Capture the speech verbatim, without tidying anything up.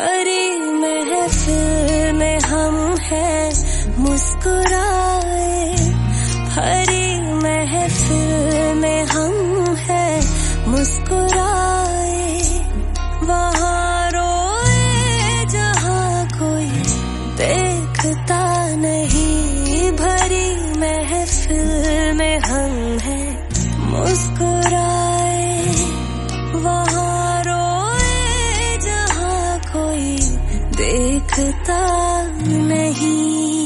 भरी महफिल में हम हैं मुस्कुराए, भरी महफिल में हम हैं मुस्कुराए, वहाँ रोए जहाँ कोई देखता नहीं, भरी महफिल में हम हैं मुस्कुराए, वहाँ रोए जहाँ कोई देखता नहीं।